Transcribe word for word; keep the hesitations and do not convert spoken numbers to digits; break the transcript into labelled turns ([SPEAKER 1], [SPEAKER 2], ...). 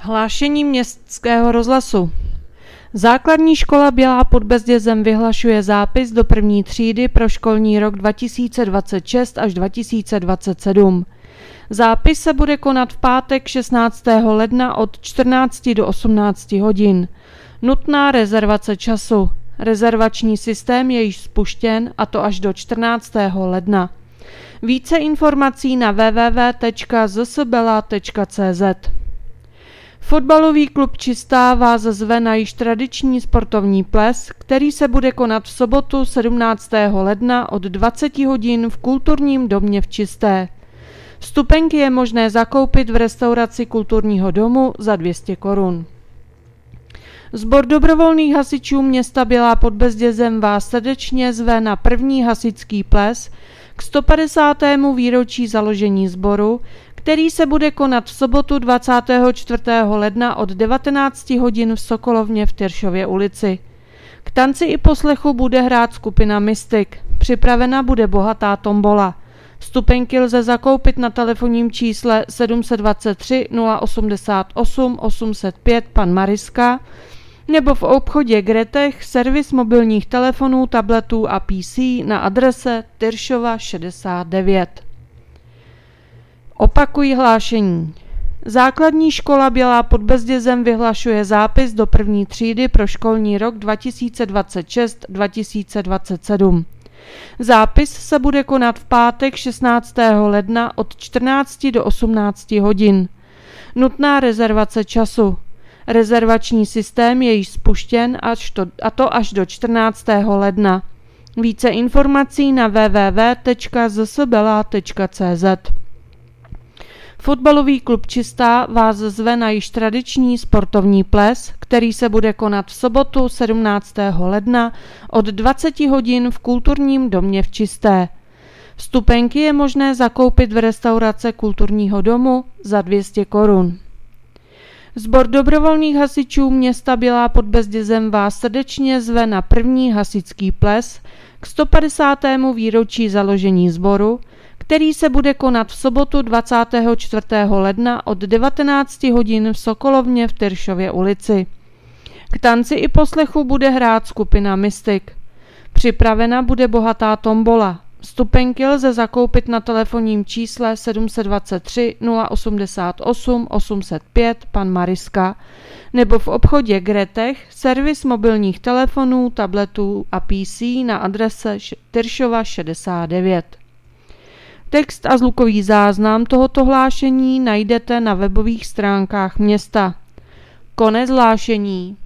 [SPEAKER 1] Hlášení Městského rozhlasu. Základní škola Bělá pod Bezdězem vyhlašuje zápis do první třídy pro školní rok dva tisíce dvacet šest až dva tisíce dvacet sedm. Zápis se bude konat v pátek šestnáctého ledna od čtrnácti do osmnácti hodin. Nutná rezervace času. Rezervační systém je již spuštěn, a to až do čtrnáctého ledna. Více informací na w w w tečka z s bela tečka c z. Fotbalový klub Čistá vás zve na již tradiční sportovní ples, který se bude konat v sobotu sedmnáctého ledna od dvaceti hodin v Kulturním domě v Čisté. Vstupenky je možné zakoupit v restauraci Kulturního domu za dvě stě korun. Sbor dobrovolných hasičů města Bělá pod Bezdězem vás srdečně zve na první hasičský ples k sto padesátému výročí založení sboru, který se bude konat v sobotu dvacátého čtvrtého ledna od devatenácti hodin v Sokolovně v Tyršově ulici. K tanci i poslechu bude hrát skupina Mystic. Připravena bude bohatá tombola. Vstupenky lze zakoupit na telefonním čísle sedm set dvacet tři nula osmdesát osm osm set pět pan Mariska nebo v obchodě Gretech servis mobilních telefonů, tabletů a P C na adrese Tyršova šedesát devět. Opakují hlášení. Základní škola Bělá pod Bezdězem vyhlašuje zápis do první třídy pro školní rok dva tisíce dvacet šest dva tisíce dvacet sedm. Zápis se bude konat v pátek šestnáctého ledna od čtrnácti do osmnácti hodin. Nutná rezervace času. Rezervační systém je již spuštěn, až to, a to až do čtrnáctého ledna. Více informací na w w w tečka z s bela tečka c z. Fotbalový klub Čistá vás zve na již tradiční sportovní ples, který se bude konat v sobotu sedmnáctého ledna od dvaceti hodin v Kulturním domě v Čisté. Vstupenky je možné zakoupit v restaurace Kulturního domu za dvě stě korun. Sbor dobrovolných hasičů města Bělá pod Bezdězem vás srdečně zve na první hasičský ples k sto padesátému výročí založení sboru, který se bude konat v sobotu dvacátého čtvrtého ledna od devatenácti hodin v Sokolovně v Tyršově ulici. K tanci i poslechu bude hrát skupina Mystic. Připravena bude bohatá tombola. Vstupenky lze zakoupit na telefonním čísle sedm set dvacet tři nula osmdesát osm osm set pět pan Mariska nebo v obchodě Gretech servis mobilních telefonů, tabletů a P C na adrese Tyršova šedesát devět. Text a zvukový záznam tohoto hlášení najdete na webových stránkách města. Konec hlášení.